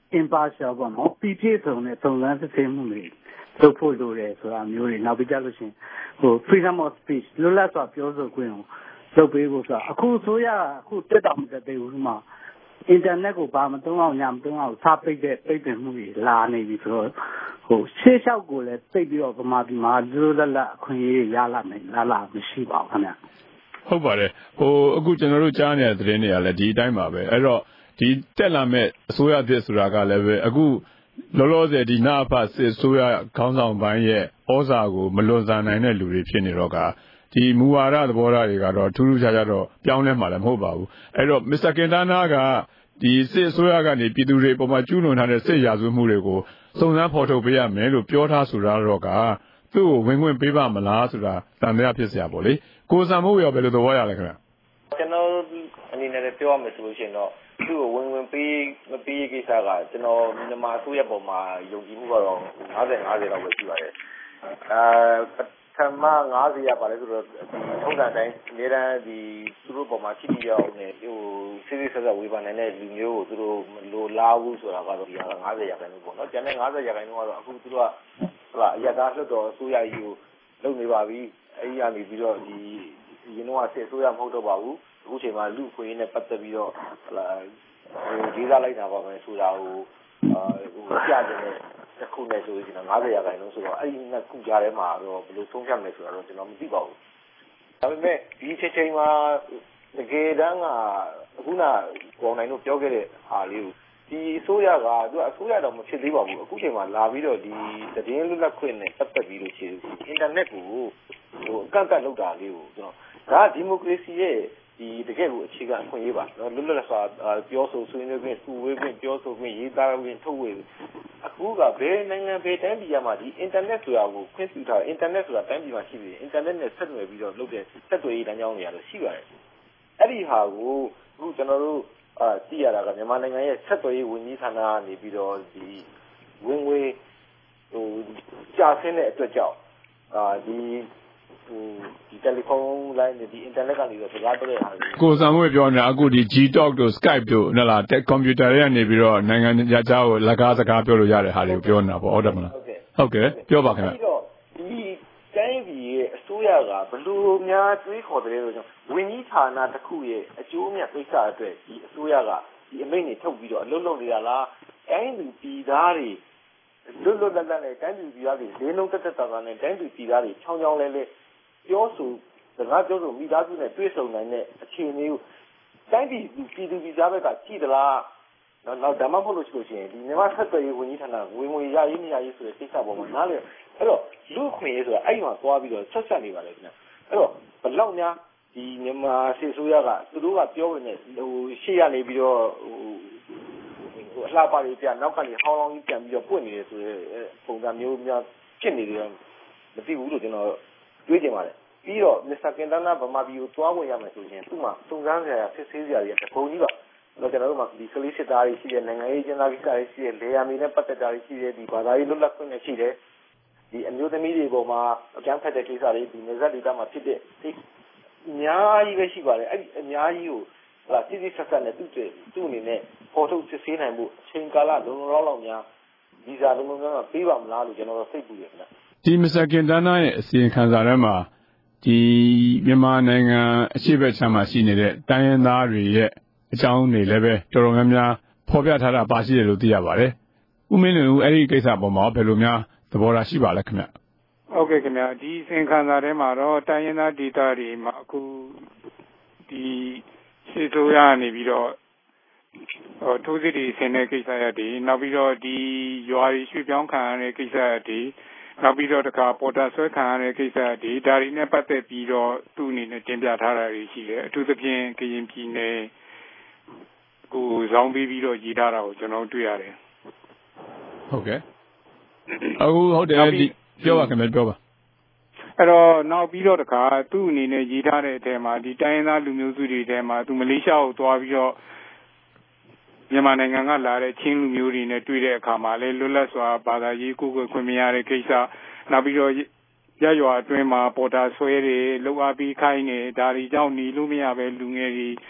impartial ပေါ့နော်ပြီးပြည့်စုံတဲ့စုံစမ်းစစ်ဆေးမှုတွေလုပ်ဖို့လိုတယ်ဆိုတာမျိုးတွေနောက်ပြီးကြလို့ရှိရင်ဟို freedom of speech လွတ်လပ်စွာပြောဆိုခွင့်ကိုလုပ်ပေးဖို့ဆိုတာအခုဆိုရအခုတက်တောင်တက်သေးဘူးမှာအင်တာနက်ကိုဘာမသုံးအောင်ညာမသုံးအောင်စားပိတ်တဲ့ပိတ်ပင်မှုတွေလာနေပြီဆိုတော့ဟိုရှေ့လျှောက်ကိုလည်းသိပြီးတော့ဗမာပြည်မှာလွတ်လပ်လပ်အခွင့်အရေးရလာမယ်လာလာမရှိပါဘူးခင်ဗျဟုတ်ပါတယ်ဟိုအခုကျွန်တော်တို့ကြားနေတဲ့သတင်းတွေကလည်းဒီအတိုင်းပါပဲအဲ့တော့ဒီတက်လာမဲ့အစိုးရအသစ်ဆိုတာကလည်းပဲအခုလောလောဆယ်ဒီနာဖတ်စစ်ဆိုရခေါင်းဆောင်ပိုင်းရဲ့ဩဇာကိုမလွန်ဆန်နိုင်တဲ့လူတွေဖြစ်နေတော့ကဒီမူဝါဒသဘောထားတွေကတော့ထူးထူးခြားခြားတော့ပြောင်းလဲမှာလည်းမဟုတ်ပါဘူးအဲ့တော့မစ္စတာကင်တာနာကဒီစစ်ဆိုရကနေပြည်သူတွေပေါ်မှာကျူးလွန်ထားတဲ့စစ်ရာဇဝတ်မှုတွေကိုစုံစမ်းဖော်ထုတ်ပေးရမယ်လို့ပြောထားဆိုတာတော့ကသူ့ကိုဝင်ဝင်ပေးပါမလားဆိုတာတန်တရားဖြစ်เสียပါလေကိုစံမိုးရောဘယ်လိုသဘောရလဲခင်ဗျကျွန်တော်အနေနဲ့ပြောရမယ်ဆိုလို့ရှိရင်တော့သူ့ကိုဝင်ဝင်ပေးမပေးကိစ္စကကျွန်တော်မြန်မာအစိုးရပေါ်မှာယုံကြည်မှုကတော့၅၀ ၅၀လောက်ပဲရှိပါတယ်အဲပထမ၅၀ရပါလဲဆိုတော့ဒီထုံးစံတိုင်းအများအားဒီသူတို့ပေါ်မှာချစ်တီရောက်နေဟိုစစ်စစ်ဆက်ဆက်ဝေဖန်နေတဲ့လူမျိုးကိုသူတို့မလိုလားဘူးဆိုတာကတော့ဒီက၅၀ရာခိုင်နှုန်းပေါ့နော်ကျန်တဲ့၅၀ရာခိုင်နှုန်းကတော့အခုသူတို့ကဟလာအရသာလွတ်တော်အစိုးရကြီးကိုလုပ်နေပါပြီအဲဒီကနေပြီးတော့ဒီရင်းနှီးအစစ်အစိုးရမဟုတ်တော့ပါဘူးအခုချိန်မှာလူခွေးနဲ့ပတ်သက်ပြီးတော့ဟလာဒီစားလိုက်တာပါပဲဆိုတာကိုအာဟိုကြားတယ်တစ်ခုနဲ့ဆိုရင်၅၀ရာခိုင်နှုန်းဆိုတော့အဲ့ဒီနှစ်ခုကြားထဲမှာတော့ဘယ်လိုဆုံးဖြတ်မလဲဆိုတာတော့ကျွန်တော်မသိပါဘူးဒါပေမဲ့ဒီချိန်ချိန်မှာတကယ်တမ်းကအခုနကောင်နိုင်တို့ပြောခဲ့တဲ့ဟာလေးကိုဒီအစိုးရကသူကအစိုးရတော့မဖြစ်သေးပါဘူးအခုချိန်မှာလာပြီးတော့ဒီသတင်းလွတ်လပ်ခွင့်နဲ့ပတ်သက်ပြီးလို့ရှိရင်အင်တာနက်ကိုဟိုအကန့်အသတ်လုပ်တာလေးကိုကျွန်တော်ဒါဒီမိုကရေစီရဲ့ဒီတကယ်ကိုအခြေခံအခွင့်အရေးပါနော်လွတ်လပ်စွာပြောဆိုဆွေးနွေးခွင့်စုဝေးခွင့်ပြောဆိုခွင့်ရေးသားခွင့်ထုတ်ဝေအခုကဘယ်နိုင်ငံဘယ်တိုင်းပြည်မှာဒီအင်တာနက်ဆိုတာကိုခွင့်ပြုထားအင်တာနက်ဆိုတာတိုင်းပြည်မှာရှိပြီးအင်တာနက်နဲ့ဆက်နွယ်ပြီးတော့လုပ်တဲ့ဆက်သွယ်ရေးတန်းကြောင်းတွေကတော့ရှိပါတယ်အဲ့ဒီဟာကိုအခုကျွန်တော်တို့အာသိရတာကမြန်မာနိုင်ငံရဲ့ဆက်သွယ်ရေးဝန်ကြီးဌာနကနေပြီးတော့ဒီဝင်ငွေဟိုကြာဆင်းတဲ့အတွက်ကြောင့်အာဒီဟိုဒီတယ်လီဖုန်းလိုင်းဒီအင်တာနက်ကနေတော့စကားပြောတဲ့ဟာကိုစံမွေပြောနေတာအခုဒီ G-Talk တို့ Skype တို့ဟလာတက်ကွန်ပျူတာတွေကနေပြီးတော့နိုင်ငံခြားကိုလက်ကားစကားပြောလို့ရတဲ့ဟာတွေကိုပြောနေတာပေါ့ဟုတ်တယ်မလားဟုတ်ကဲ့ပြောပါခင်ဗျပြီးတော့ဒီတိုင်းပြည်ရဲ့အစိုးရကဘလို့များတွေးခေါ်တယ်လို့ကျွန်တော်ဝန်ကြီးဌာနတစ်ခုရဲ့အကျိုးမြတ်ကိစ္စအတွက်ဒီအစိုးရကဒီအမိန့်တွေထုတ်ပြီးတော့အလုပ်လုပ်နေတာလားတိုင်းပြည်ပြည်သားတွေလွတ်လွတ်လပ်လပ်နဲ့တိုင်းပြည်ပြည်သားတွေလေးလုံးတက်တက်တာတာနဲ့တိုင်းပြည်ပြည်သားတွေချောင်းချောင်းလဲလဲပြောဆိုစကားပြောဆိုမိသားစုနဲ့တွေ့ဆုံနိုင်တဲ့အခြေအနေကိုတိုင်းပြည်ပြည်သူပြည်သားဘက်ကကြည့်သလားနောက်ဓမ္မဖို့လို့ရှိလို့ရှိရင်ဒီမြန်မာဆက်သွယ်ရေးဝန်ကြီးဌာနဝင်ငွေရရေးမရရေးဆိုတဲ့ကိစ္စပေါ်မှာနားလည်အဲ့တော့လူခွင့်ရေးဆိုတာအဲ့ဒီမှာသွားပြီးတော့ဆက်ဆက်နေပါလေခင်ဗျအဲ့တော့ဘလောက်များဒီမြန်မာစစ်ဆိုးရကသူတို့ကပြောနေဟိုရှေ့ရနေပြီးတော့ဟိုဟိုအလှပါတွေပြနောက်ကနေဟောင်းလောင်းကြီးပြန်ပြီးတော့ပွင့်နေတယ်ဆိုတဲ့ပုံစံမျိုးများဖြစ်နေတယ်မသိဘူးလို့ကျွန်တော်တွေးကြပါတယ်ပြီးတော့မစ္စတာကင်တာနာဗမာပြည်ကိုသွားဝင်ရမယ်ဆိုရင်သူ့မှာစုံစမ်းစရာဖြစ်သေးစရာတွေတပုံကြီးပါတော့ကျွန်တော်တို့မှာဒီကလေးစစ်သားတွေရှိတယ်နိုင်ငံရေးကျင်းသားကိစ္စတွေရှိတယ်လေယာဉ်တွေနဲ့ပတ်သက်တာတွေရှိတယ်ဒီဘာသာရေးလွတ်လပ်ခွင့်တွေရှိတယ်ဒီအမျိုးသမီးတွေပေါ်မှာအကြမ်းဖက်တဲ့ကိစ္စတွေဒီနေဆက်ဒေသမှာဖြစ်တဲ့အများကြီးပဲရှိပါတယ်အဲ့ဒီအများကြီးကိုဟာစစ်စစ်ဆက်ဆက်နဲ့သူ့သူ့အနေနဲ့ပေါ်ထုတ်စစ်ဆေးနိုင်မှုအချိန်ကာလလုံလုံလောက်လောက်များဗီဇာလုံလုံလောက်လောက်ပေးပါမလားလို့ကျွန်တော်တို့စိတ်ပူတယ်ခင်ဗျဒီမစ္စတာကင်တာနာရဲ့အစီရင်ခံစာထဲမှာဒီမြန်မာနိုင်ငံအရှိတ်ဘက်ခြမ်းမှာရှိနေတဲ့တိုင်းရင်းသားတွေရဲ့အကြောင်းတွေလည်းပဲတော်တော်များများဖော်ပြထားတာပါရှိတယ်လို့သိရပါတယ်။ဦးမင်းလွင်ဦးအဲ့ဒီကိစ္စပေါ်မှာဘယ်လိုများသဘောထားရှိပါလဲခင်ဗျ။ဟုတ်ကဲ့ခင်ဗျာဒီအစီရင်ခံစာထဲမှာတော့တိုင်းရင်းသားဒေသတွေမှာအခုဒီစေဆိုးရနေပြီးတော့ဟိုထိုးစစ်တွေဆင်တဲ့ကိစ္စရပ်တွေနောက်ပြီးတော့ဒီရွာတွေရွှေ့ပြောင်းခံရတဲ့ကိစ္စရပ်တွေနောက်ပြီးတော့တခါပေါ်တာဆွဲခံရတဲ့ကိစ္စဒီဒါတွေနဲ့ပတ်သက်ပြီးတော့သူ့အနေနဲ့တင်ပြထားတာတွေရှိတယ်အထူးသဖြင့်ကရင်ပြည်နယ်ကိုဇောင်းပြီးပြီးတော့ရေးထားတာကိုကျွန်တော်တွေ့ရတယ်ဟုတ်ကဲ့အခုဟုတ်တယ်ဒီပြောပါခင်ဗျပြောပါအဲ့တော့နောက်ပြီးတော့တခါသူ့အနေနဲ့ရေးထားတဲ့အထဲမှာဒီတိုင်းရင်းသားလူမျိုးစုတွေထဲမှာသူမလေးရှားကိုသွားပြီးတော့မြန်မာနိုင်ငံကလာတဲ့ချင်းလူမျိုးတွေနဲ့တွေ့တဲ့အခါမှာလည်းလွတ်လပ်စွာဘာသာရေးကိုယ်ကိုယ်ခွင့်မရတဲ့ကိစ္စနောက်ပြီးတော့ရရွာအတွင်းမှာပေါ်တာဆွဲတွေလှုပ်အားပြီးခိုင်းနေဒါတွေကြောင့်หนีလို့မရပဲလူငယ်တွေ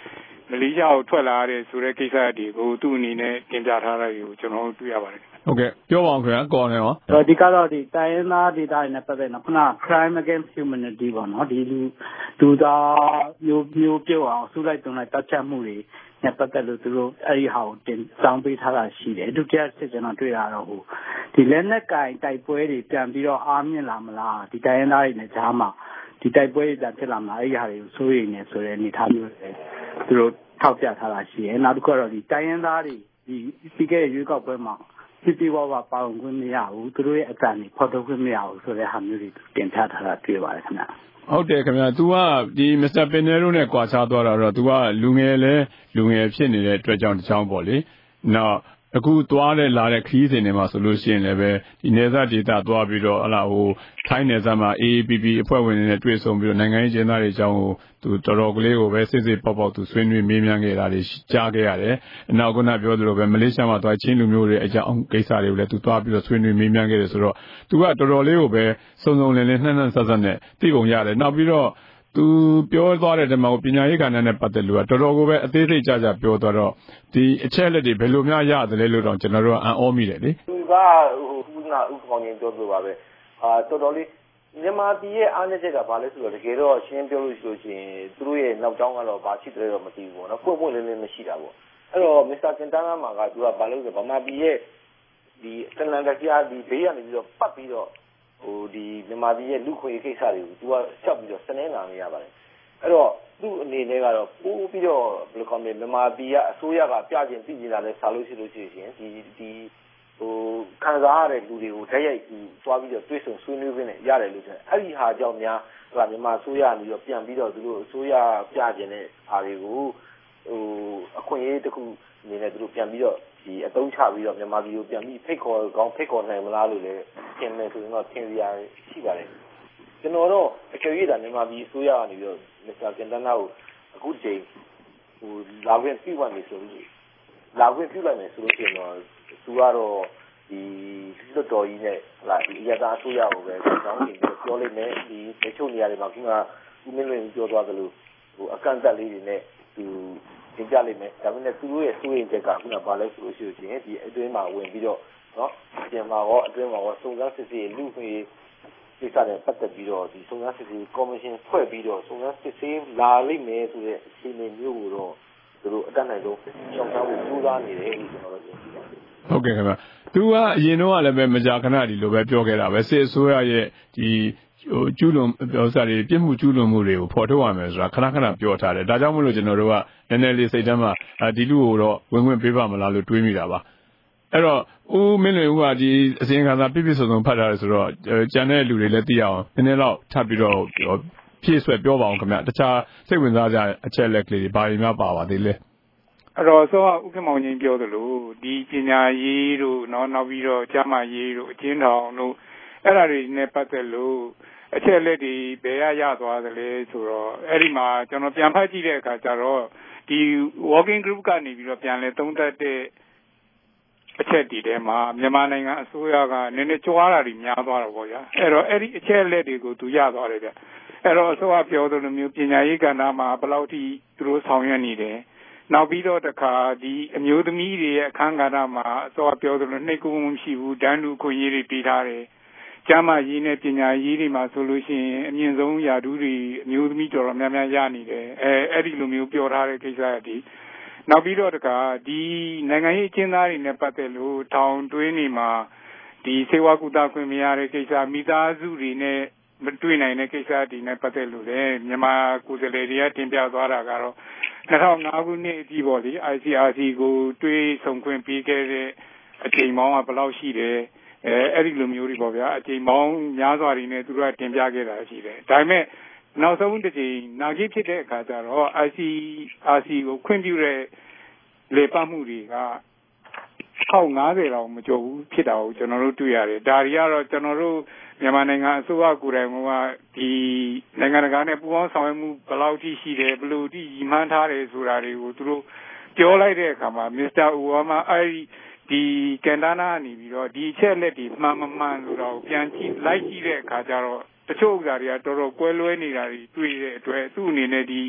မလေးရှားကိုထွက်လာတဲ့ဆိုတဲ့ကိစ္စတွေကိုသူ့အနေနဲ့တင်ပြထားတာကိုကျွန်တော်တို့တွေ့ရပါတယ်ဟုတ်ကဲ့ပြောပါအောင်ခင်ဗျာကော်နေရောဒီကတော့ဒီတိုင်းရင်းသားဒေသတွေနဲ့ပတ်သက်တော့ခုန crime against humanity ပေါ့နော်ဒီလူသူသားမျိုးမျိုးပြုတ်အောင်ဆူလိုက်တုံလိုက်တတ်ချက်မှုတွေနဲ့ပတ်သက်လို့သူတို့အဲ့ဒီဟာကိုတင်ဆောင်ပေးထားတာရှိတယ်ဒုတိယစစ်ကျွန်တော်တွေ့တာတော့ဟိုဒီလက်နက်ကင်တိုက်ပွဲတွေပြန်ပြီးတော့အားမြင့်လာမလားဒီတိုင်းရင်းသားတွေနဲ့ကြားမှာဒီတိုက်ပွဲတွေပြန်ဖြစ်လာမလားအဲ့ဒီဟာတွေကိုစိုးရိမ်နေဆိုတဲ့အနေအထားမျိုးတွေသူတို့ထောက်ပြထားတာရှိတယ်နောက်တစ်ခုကတော့ဒီတိုင်းရင်းသားတွေဒီပြီးခဲ့တဲ့ရွေးကောက်ပွဲမှာပြပြဝဝပါဝင်ခွင့်မရဘူးသူတို့ရဲ့အတန်တွေဖော်ထုတ်ခွင့်မရဘူးဆိုတဲ့ဟာမျိုးတွေတင်ပြထားတာတွေ့ပါတယ်ခင်ဗျာဟုတ်တယ်ခင်ဗျာ तू ကဒီ Mister Pinero နဲ့ကွာခြားသွားတာတော့ तू ကလူငယ်လဲလူငယ်ဖြစ်နေတဲ့အတွက်ကြောင့်တချောင်းပေါ့လေနောက်အခုသွားတဲ့လာတဲ့ခရီးစဉ်တွေမှာဆိုလို့ရှိရင်လည်းပဲဒီနေစာဒေတာသွားပြီးတော့ဟလာဟိုထိုင်းနေစာမှာ A A P P အဖွဲ့ဝင်တွေနဲ့တွေ့ဆုံပြီးတော့နိုင်ငံရေးကျင်းသားတွေအကြောင်းကိုသူတော်တော်ကလေးကိုပဲစစ်စစ်ပေါက်ပေါက်သူဆွေးနွေးမေးမြန်းခဲ့တာတွေကြားခဲ့ရတယ်။နောက်ခုနပြောသလိုပဲမလေးရှားမှာသွားချင်းလူမျိုးတွေအကြောင်းကိစ္စတွေကိုလည်းသူသွားပြီးတော့ဆွေးနွေးမေးမြန်းခဲ့တယ်ဆိုတော့သူကတော်တော်လေးကိုပဲစုံစုံလင်လင်နှံ့နှံ့ဆက်ဆက်နဲ့သိပုံရတယ်။နောက်ပြီးတော့သူပြောသွားတဲ့တမန်ကိုပညာရေးကဏ္ဍနဲ့ပတ်သက်လို့တော်တော်ကိုပဲအသေးစိတ်ကြကြပြောသွားတော့ဒီအချက်လက်တွေဘယ်လိုများရတယ်လဲလို့တော့ကျွန်တော်တို့ကအံ့ဩမိတယ်လေသူကဟိုခုနဥက္ကမောင်ကြီးပြောလို့ပါပဲအာတော်တော်လေးမြန်မာပြည်ရဲ့အားနည်းချက်ကဘာလဲဆိုတော့တကယ်တော့ရှင်းပြောလို့ဆိုလို့ရှိရင်သူတို့ရဲ့နောက်ကျောင်းကတော့ဘာရှိတယ်တော့မသိဘူးပေါ့နော်ပွင့်ပွင့်လင်းလင်းမရှိတာပေါ့အဲ့တော့ Mister Quintana မှာကသူကဘာလို့ဆိုဗမာပြည်ရဲ့ဒီတလန်တကြားဒီဘေးကနေပြီးတော့ပတ်ပြီးတော့ဟိုဒီမြန်မာပြည်ရဲ့လူခွေကိစ္စတွေကိုသူကချက်ပြီးတော့စနေလာနေရပါတယ်အဲ့တော့သူ့အနေနဲ့ကတော့ပို့ပြီးတော့ဘယ်လိုကောင်းလဲမြန်မာပြည်ကအစိုးရကပြကျင်ပြည်နေတာလဲစားလို့ရှိလို့ရှိရင်ဒီဒီဟိုခံစားရတဲ့လူတွေကိုဓာတ်ရိုက်သွားပြီးတော့တွေးဆုံဆွေးနွေးခွင့်နဲ့ရတယ်လို့ဆိုရင်အဲ့ဒီဟာကြောင့်များဟိုမြန်မာအစိုးရကနေတော့ပြန်ပြီးတော့သူတို့အစိုးရပြကျင်တဲ့ဟာတွေကိုဟိုအခွင့်အရေးတစ်ခုအနေနဲ့သူတို့ပြန်ပြီးတော့ဒီအသုံးချပြီးတော့မြန်မာပြည်ကိုပြန်ပြီးဖိတ်ခေါ်ကောင်းဖိတ်ခေါ်နိုင်မလားလို့လည်းသင်မယ်ဆိုရင်တော့သင်စရာရှိပါတယ်ကျွန်တော်တော့အကျဉ်းရတာမြန်မာပြည်အစိုးရကနေပြီးတော့ Mister Quintana ကိုအခုချိန်ဟိုလာဝင်ပြပါမယ်ဆိုလို့လာဝင်ပြလိုက်မယ်ဆိုလို့ရှိရင်တော့သူကတော့ဒီလွတ်တော်ကြီးနဲ့လာဒီအရသာအစိုးရကိုပဲတောင်းတင်ပြောလိုက်မယ်ဒီတချို့နေရာတွေမှာခုနကဦးမင်းလွင်ပြောသွားသလိုဟိုအကန့်အသတ်လေးတွေနဲ့သူသင်ကြလိုက်မယ်ဒါပေမဲ့သူတို့ရဲ့စိုးရိမ်ချက်ကခုနဘာလဲဆိုလို့ရှိရင်ဒီအတွင်းမှာဝင်ပြီးတော့နော်ပြန်မှာရောအတွင်းမှာရောစုံစမ်းစစ်ဆေးလူ့ခွင့်ဒီစားတဲ့ပတ်သက်ပြီးတော့ဒီစုံစမ်းစစ်ဆေးကော်မရှင်ဖွဲ့ပြီးတော့စုံစမ်းစစ်ဆေးလာလိမ့်မယ်ဆိုတဲ့အခြေအနေမျိုးကိုတော့သူတို့အတတ်နိုင်ဆုံးရှောင်ရှားဖို့ကြိုးစားနေတယ်လို့ကျွန်တော်တို့ပြောပြပါတယ်ဟုတ်ကဲ့ခင်ဗျာသူကအရင်တော့လည်းပဲမကြာခဏဒီလိုပဲပြောခဲ့တာပဲစစ်အစိုးရရဲ့ဒီဟိုကျူးလွန်ပြောစားတွေပြစ်မှုကျူးလွန်မှုတွေကိုဖော်ထုတ်ရမယ်ဆိုတာခဏခဏပြောထားတယ်ဒါကြောင့်မို့လို့ကျွန်တော်တို့ကနည်းနည်းလေးစိတ်ထဲမှာဒီလူကိုတော့ဝင်ဝင်ပေးပါမလားလို့တွေးမိတာပါအဲ့တော့ဦးမင်းလွင်ဦးကဒီအစီရင်ခံစာပြည့်ပြည့်စုံစုံဖတ်ထားတယ်ဆိုတော့ကျန်တဲ့လူတွေလည်းသိရအောင်နည်းနည်းတော့ထပ်ပြီးတော့ဖြည့်ဆွဲပြောပါအောင်ခင်ဗျတခြားစိတ်ဝင်စားကြအချက်လက်ကလေးတွေဘာတွေများပါပါသေးလဲအဲ့တော့ဆိုတော့ဥက္ကမောင်ကြီးပြောသလိုဒီပညာရေးတို့နော်နောက်ပြီးတော့ကျန်းမာရေးတို့အကျဉ်းထောင်တို့အဲ့ဒါတွေနဲ့ပတ်သက်လို့အချက်လက်တွေဘယ်ရရသွားသလဲဆိုတော့အဲ့ဒီမှာကျွန်တော်ပြန်ဖတ်ကြည့်တဲ့အခါကျတော့ဒီ working group ကနေပြီးတော့ပြန်လဲသုံးသပ်တဲ့အချက်ဒီထဲမှာမြန်မာနိုင်ငံအစိုးရကနည်းနည်းကြွားတာတွေများသွားတော့ဗောဗျာအဲ့တော့အဲ့ဒီအချက်လက်တွေကိုသူရသွားတယ်ဗျအဲ့တော့အစိုးရပြောသလိုမျိုးပညာရေးကဏ္ဍမှာဘယ်လောက်ထိသူတို့ဆောင်ရွက်နေတယ်နောက်ပြီးတော့တခါဒီအမျိုးသမီးတွေရဲ့အခန်းကဏ္ဍမှာအစိုးရပြောသလိုနှိပ်ကွပ်မှုမရှိဘူးတန်းတူခွင့်ရေးတွေပေးထားတယ်ကျမ်းမာရေးနဲ့ပညာရေးတွေမှာဆိုလို့ရှိရင်အမြင့်ဆုံးရာထူးတွေအမျိုးသမီးတော်တော်များများရနေတယ်အဲအဲ့ဒီလိုမျိုးပြောထားတဲ့ကိစ္စကဒီနောက်ပြီးတော့တခါဒီနိုင်ငံရေးအကျဉ်းသားတွေနဲ့ပတ်သက်လို့ထောင်တွင်းနေမှာဒီစေဝါကူတာခွင့်မရတဲ့ကိစ္စမိသားစုတွေနဲ့မတွေ့နိုင်တဲ့ကိစ္စတွေနဲ့ပတ်သက်လို့လည်းမြန်မာကိုယ်စားလှယ်တွေကတင်ပြသွားတာကတော့နှစ်ထောင်ငါးခုနှစ်အထိပေါ့လေ I C R C ကိုတွေ့ဆုံခွင့်ပေးခဲ့တဲ့အချိန်ပေါင်းကဘယ်လောက်ရှိတယ်အဲအဲ့ဒီလိုမျိုးတွေပေါ့ဗျာအချိန်ပေါင်းများစွာတွေနဲ့သူတို့ကတင်ပြခဲ့တာရှိတယ်ဒါပေမဲ့နောက်ဆုံးတစ်ချိန်နာဂိဖြစ်တဲ့အခါကျတော့ I C R C ကိုခွင့်ပြုတဲ့လေပတ်မှုတွေကအောက်ငါးဆယ်လောက်မကျော်ဘူးဖြစ်တာကိုကျွန်တော်တို့တွေ့ရတယ်ဒါတွေကတော့ကျွန်တော်တို့မြန်မာနိုင်ငံအစိုးရကိုယ်တိုင်ကဒီနိုင်ငံတကာနဲ့ပူးပေါင်းဆောင်ရွက်မှုဘယ်လောက်ထိရှိတယ်ဘယ်လိုထိရည်မှန်းထားတယ်ဆိုတာတွေကိုသူတို့ပြောလိုက်တဲ့အခါမှာ Mister Obama အဲဒီဒီကန်တာနာနေပြီးတော့ဒီအချက်လက်တွေမှန်မမှန်ဆိုတော့ပြန်ကြည့်လိုက်ကြည့်တဲ့အခါကျတော့တချို့ဥစ္စာတွေကတော်တော်ကွဲလွဲနေတာတွေတွေ့တဲ့အတွက်သူ့အနေနဲ့ဒီ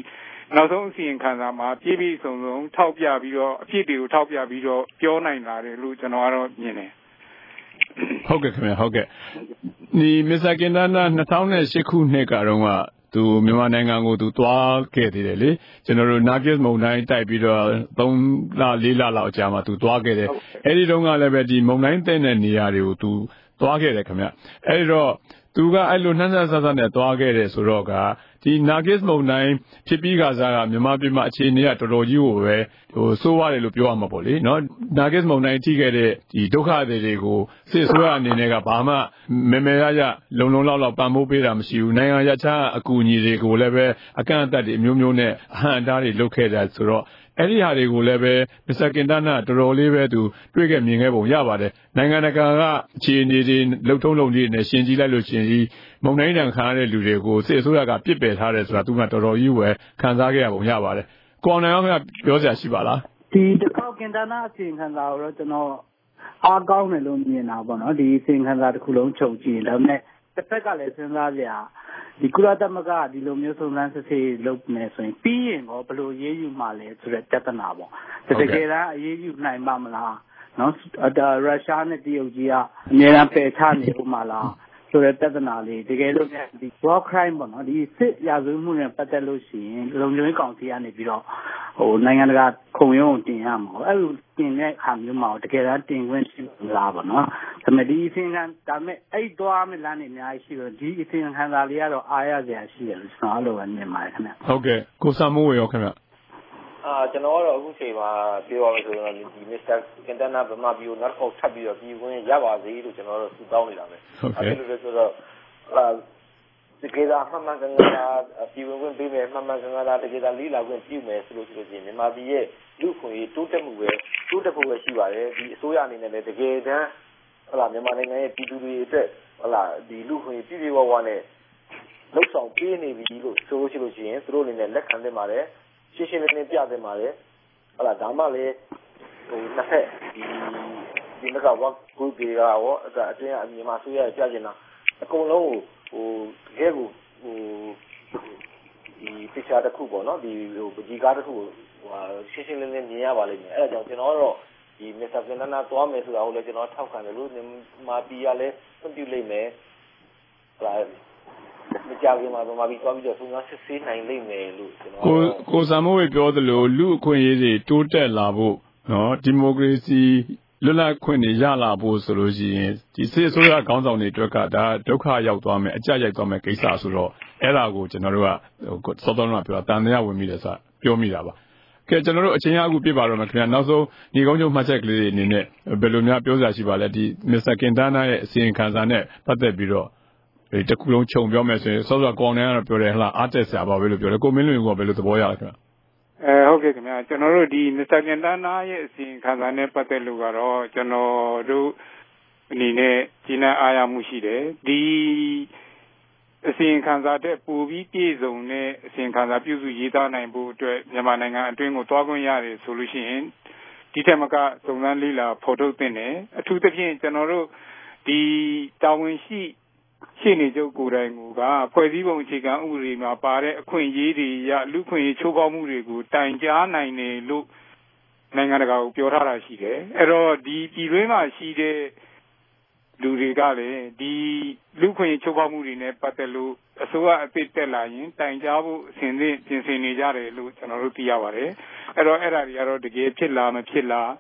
နောက်ဆုံးအစီရင်ခံစာမှာပြည့်ပြည့်စုံစုံထောက်ပြပြီးတော့အဖြစ်တွေကိုထောက်ပြပြီးတော့ပြောနိုင်လာတယ်လို့ကျွန်တော်ကတော့မြင်တယ်ဟုတ်ကဲ့ခင်ဗျဟုတ်ကဲ့ဒီ Mister Quintana ၂၀၀၈ခုနှစ်ကတော့ကသူမြန်မာနိုင်ငံကိုသူသွားခဲ့သေးတယ်လေကျွန်တော်တို့ Nargis မုန်တိုင်းတိုက်ပြီးတော့သုံးလလေးလလောက်ကြာမှသူသွားခဲ့တယ်အဲ့ဒီတုန်းကလည်းပဲဒီမုန်တိုင်းတဲ့တဲ့နေရာတွေကိုသူသွားခဲ့တယ်ခင်ဗျအဲ့ဒီတော့သူကအဲ့လိုနှမ်းဆန်းဆန်းနဲ့သွားခဲ့တယ်ဆိုတော့ကဒီ Nargis မုန်တိုင်းဖြစ်ပြီးကစားကမြန်မာပြည်မှာအခြေအနေကတော်တော်ကြီးကိုပဲဟိုစိုးရတယ်လို့ပြောရမှာပေါ့လေနော် Nargis မုန်တိုင်းထိခဲ့တဲ့ဒီဒုက္ခတွေတွေကိုစစ်ဆိုးရအနေနဲ့ကဘာမှမဲမဲရရလုံလုံလောက်လောက်ပံ့ပိုးပေးတာမရှိဘူးနိုင်ငံရခြားအကူအညီတွေကိုလည်းပဲအကန့်အသတ်တွေအမျိုးမျိုးနဲ့အဟန့်အတားတွေလုပ်ခဲ့ကြဆိုတော့အဲ့ဒီဟာတွေကိုလည်းပဲ Mister Quintana တော်တော်လေးပဲသူတွေ့ခဲ့မြင်ခဲ့ပုံရပါတယ်နိုင်ငံတကာကအခြေအနေတွေလှုပ်ထုံးလုံတွေနဲ့ရှင်ကြည့်လိုက်လို့ရှင်ဒီမုန်တိုင်းတန်ခါရတဲ့လူတွေကိုစစ်အစိုးရကပြစ်ပယ်ထားတယ်ဆိုတာသူကတော်တော်ကြီးဝယ်ခံစားခဲ့ရပုံရပါတယ်ကိုအောင်နိုင်အောင်ကပြောစရာရှိပါလားဒီတစ်ခေါက် Quintana အစီရင်ခံစာကိုတော့ကျွန်တော်အားကောင်းတယ်လို့မြင်တာပေါ့နော်ဒီအစီရင်ခံစာတစ်ခုလုံးချုပ်ကြည့်ဒါပေမဲ့တစ်ဖက်ကလည်းစဉ်းစားကြရဒီကုလသမဂ္ဂဒီလိုမျိုးစုံစမ်းစစ်ဆေးလုပ်နေဆိုရင်ပြီးရင်တော့ဘယ်လိုရေးယူမှလဲဆိုတဲ့ပြဿနာပေါ့တကယ်တမ်းအရေးယူနိုင်ပါမလားနော်ရုရှားနဲ့တရုတ်ကြီးကအများအားပယ်ချနေဥမာလားဆိုတဲ့ပြဿနာလေးတကယ်လို့ဒီ war crime ပေါ့နော်ဒီစစ်ရာဇဝတ်မှုနဲ့ပတ်သက်လို့ရှိရင်လုံခြုံရေးကောင်စီကနေပြီးတော့ဟိုနိုင်ငံတကာခုံရုံးတင်ရမှာအဲ့လိုတင်တဲ့အခါမျိုးမှာတကယ်တမ်းတင်ခွင့်ရှိလားပေါ့နော်ဒါပေမဲ့ဒီအစီအစဉ်ဒါပေမဲ့အဲ့သွားမယ့်လမ်းတွေအများကြီးရှိတော့ဒီအစီအစဉ်ခံစာလေးကတော့အားရစရာရှိတယ်လို့ကျွန်တော်အဲ့လိုပဲမြင်ပါတယ်ခင်ဗျဟုတ်ကဲ့ကိုစာမိုးဝေရောခင်ဗျအာကျွန်တော်ကတော့အခုချိန်မှာပြောရမယ်ဆိုတော့ဒီ Mister Quintana ဗမာပြည်ကိုနောက်တစ်ခေါက်ထပ်ပြီးတော့ပြည်ဝင်ရပါစေလို့ကျွန်တော်တို့ဆုတောင်းနေတာပဲအဲ့လိုလို့ဆိုတော့အာတကယ်တော့မှန်မှန်ကန်ကန်ပြည်ဝင်ဝင်ပေးမယ်မှန်မှန်ကန်ကန်တကယ်တော့လေးလာခွင့်ပြုမယ်ဆိုလို့ဆိုလို့ရှိရင်မြန်မာပြည်ရဲ့လူခွင့်ရေးတိုးတက်မှုပဲတိုးတက်ဖို့ပဲရှိပါတယ်ဒီအစိုးရအနေနဲ့လည်းတကယ်တမ်းဟလာမြန်မာနိုင်ငံရဲ့ပြည်သူတွေအတွက်ဟလာဒီလူခွင့်ရေးပြည်ပြည်ဝဝနဲ့လှုပ်ဆောင်ပေးနေပြီလို့ဆိုလို့ရှိလို့ရှိရင်သူတို့အနေနဲ့လက်ခံသင့်ပါတယ်ရှင်းရှင်းလင်းလင်းပြသင့်ပါတယ်ဟလာဒါမှလည်းဟိုနှစ်ဖက်ဒီဒီကဝက်ကူတွေကရောအဲ့အတွင်းအမြန်မာဆိုရပြချင်တာအကုန်လုံးကိုဟိုတကယ်ကိုဟိုဒီပိချာတစ်ခုပေါ့နော်ဒီဟိုပကြီးကားတစ်ခုဟိုရှင်းရှင်းလင်းလင်းမြင်ရပါလိမ့်မယ်အဲ့ဒါကြောင့်ကျွန်တော်တို့ဒီ Mister Quintana သွားမယ်ဆိုတာကိုလည်းကျွန်တော်ထောက်ခံတယ်လို့မာပီကလည်းသွန်ပြလိုက်မယ်ဟလာမကြောက်ခင်မှာဗမာပြည်သွားပြီးတော့စုံစမ်းစစ်ဆေးနိုင်လိမ့်မယ်လို့ကျွန်တော်ကိုကိုစာမိုးဝေပြောသလိုလူအခွင့်အရေးတွေတိုးတက်လာဖို့နော်ဒီမိုကရေစီလွတ်လပ်ခွင့်တွေရလာဖို့ဆိုလို့ရှိရင်ဒီစစ်အစိုးရခေါင်းဆောင်တွေအတွက်ကဒါဒုက္ခရောက်သွားမယ်အကြက်ရိုက်သွားမယ်ကိစ္စဆိုတော့အဲ့ဒါကိုကျွန်တော်တို့ကစောစောကပြောတာတန်တရားဝင်မိတယ်ဆိုပြောမိတာပါကဲကျွန်တော်တို့အချင်းအကူပြပါတော့မယ်ခင်ဗျာနောက်ဆုံးညီကုန်းချုပ်မှတ်ချက်ကလေးတွေအနေနဲ့ဘယ်လိုများပြောစရာရှိပါလဲဒီ Mister Quintana ရဲ့အစီရင်ခံစာနဲ့ပတ်သက်ပြီးတော့ဒီတစ်ခုလုံးခြုံပြောမယ်ဆိုရင်စောစောကောင်းနေကတော့ပြောတယ်ဟလားအားတက်စရာပါပဲလို့ပြောတယ်ကိုမင်းလွင်ကဘယ်လိုသဘောရလဲခင်ဗျအဲဟုတ်ကဲ့ခင်ဗျာကျွန်တော်တို့ဒီ Mister Quintana ရဲ့အစီရင်ခံစာနဲ့ပတ်သက်လို့ကတော့ကျွန်တော်တို့အနေနဲ့ဂျင်းနဲ့အားရမှုရှိတယ်ဒီအစီရင်ခံစာတဲ့ပိုပြီးပြည့်စုံတဲ့အစီရင်ခံစာပြုစုရေးသားနိုင်ဖို့အတွက်မြန်မာနိုင်ငံအတွင်းကိုတွားခွင့်ရတယ်ဆိုလို့ရှိရင်ဒီထက်မကစုံစမ်းလေးလာဖော်ထုတ်သင့်တယ်အထူးသဖြင့်ကျွန်တော်တို့ဒီတာဝန်ရှိရှင်းနေကြကိုယ်တိုင်ကဖွဲ့စည်းပုံအခြေခံဥပဒေမှာပါတဲ့အခွင့်အရေးတွေရလူခွင့်ရေးချိုးဖောက်မှုတွေကိုတိုင်ကြားနိုင်တယ်လို့နိုင်ငံတကာကိုပြောထားတာရှိတယ်အဲ့တော့ဒီပြည်တွင်းမှာရှိတဲ့လူတွေကလည်းဒီလူခွင့်ရေးချိုးဖောက်မှုတွေနဲ့ပတ်သက်လို့အစိုးရအသစ်တက်လာရင်တိုင်ကြားဖို့အစဉ်စဉ်ပြင်ဆင်နေကြတယ်လို့ကျွန်တော်တို့သိရပါတယ်အဲ့တော့အဲ့ဒါတွေကတော့တကယ်ဖြစ်လားမဖြစ်လား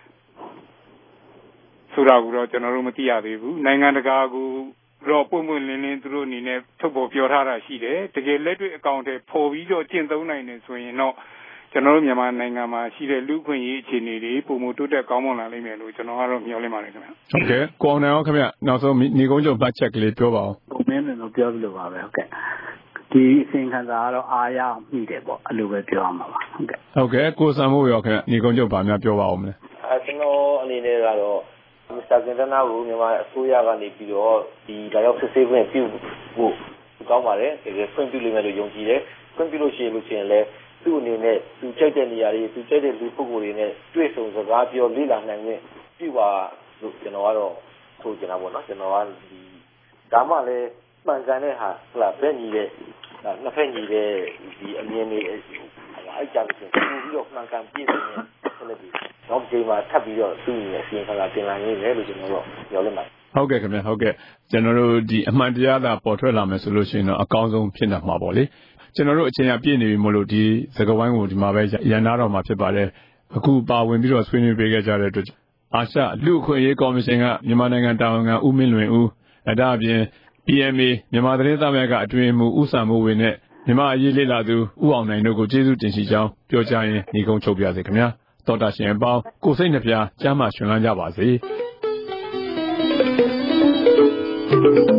ဆိုတာကိုတော့ကျွန်တော်တို့မသိရသေးဘူးနိုင်ငံတကာကိုတော့ပုံမှန်လင်းလင်းသူတို့အနေနဲ့ထုတ်ပေါ်ပြောထားတာရှိတယ်တကယ်လက်တွေ့အကောင့်တွေပေါ်ပြီးတော့ကျင့်သုံးနိုင်တယ်ဆိုရင်တော့ကျွန်တော်တို့မြန်မာနိုင်ငံမှာရှိတဲ့လူခွင့်ရေးအခြေအနေတွေပုံမှန်တိုးတက်ကောင်းမွန်လာလိမ့်မယ်လို့ကျွန်တော်ကတော့မျှော်လင့်ပါတယ်ခင်ဗျဟုတ်ကဲ့ကိုအောင်နိုင်အောင်ခင်ဗျနောက်ဆုံးညီကုန်းချုပ်မှတ်ချက်ကလေးပြောပါအောင်ကိုမင်းလည်းပြောပြလို့ပါပဲဟုတ်ကဲ့ဒီအစီအခံစာကတော့အားရမိတယ်ပေါ့အဲ့လိုပဲပြောရမှာပါဟုတ်ကဲ့ဟုတ်ကဲ့ကိုစံမိုးရောခင်ဗျညီကုန်းချုပ်ဗာများပြောပါအောင်မလဲအဲကျွန်တော်အနေနဲ့ကတော့Mister Quintana ကိုမြန်မာအစိုးရကနေပြီးတော့ဒီလာရောက်စစ်ဆေးခွင့်ပြုဖို့ကောင်းပါတယ်တကယ်ဖွင့်ပြလိမ့်မယ်လို့ယုံကြည်တယ်ဖွင့်ပြလို့ရှိရင်လို့ရှိရင်လည်းသူ့အနေနဲ့သူကြိုက်တဲ့နေရာတွေသူကြိုက်တဲ့လူပုဂ္ဂိုလ်တွေနဲ့တွေ့ဆုံစကားပြောလေ့လာနိုင်ခွင့်ပြုပါလို့ကျွန်တော်ကတော့ဆိုချင်တာပေါ့နော်ကျွန်တော်ကဒီဒါမှလည်းမှန်ကန်တဲ့ဟာဟလာဘက်ညီတဲ့နှစ်ဖက်ညီတဲ့ဒီအမြင်တွေအဲ့ကြလို့ပို့ပြီးတော့မှန်ကန်ပြည့်စုံတဲ့ဆက်လက်ပြီးနောက်တစ်ချိန်မှာထပ်ပြီးတော့သူ့ရဲ့အစီအစဉ်ကတင်လာနေတယ်လို့ကျွန်တော်တို့ပြောလိုက်ပါတယ်ဟုတ်ကဲ့ခင်ဗျဟုတ်ကဲ့ကျွန်တော်တို့ဒီအမှန်တရားသာပေါ်ထွက်လာမယ်ဆိုလို့ရှိရင်တော့အကောင်းဆုံးဖြစ်နိုင်မှာပေါ့လေကျွန်တော်တို့အချိန်အပြည့်နေပြီမို့လို့ဒီစကားဝိုင်းကိုဒီမှာပဲရန်နာတော်မှာဖြစ်ပါတယ်အခုပါဝင်ပြီးတော့ဆွေးနွေးပေးခဲ့ကြတဲ့အတွက်အာရှလူ့အခွင့်အရေးကော်မရှင်ကမြန်မာနိုင်ငံတာဝန်ခံဦးမင်းလွင်ဦးအဲဒါအပြင် P M A မြန်မာသတင်းသမဂ္ဂအတွင်းမှဦးစံမိုးဝေနဲ့မြန်မာအရေးလေ့လာသူဦးအောင်နိုင်တို့ကိုကျေးဇူးတင်ရှိကြောင်းပြောကြားရင်းညီကုန်းချုပ်ပြစေခင်ဗျာတော်တာရှင်အပေါင်းကိုစိတ်နှပြကျမ်းမာရှင်လန်းကြပါစေ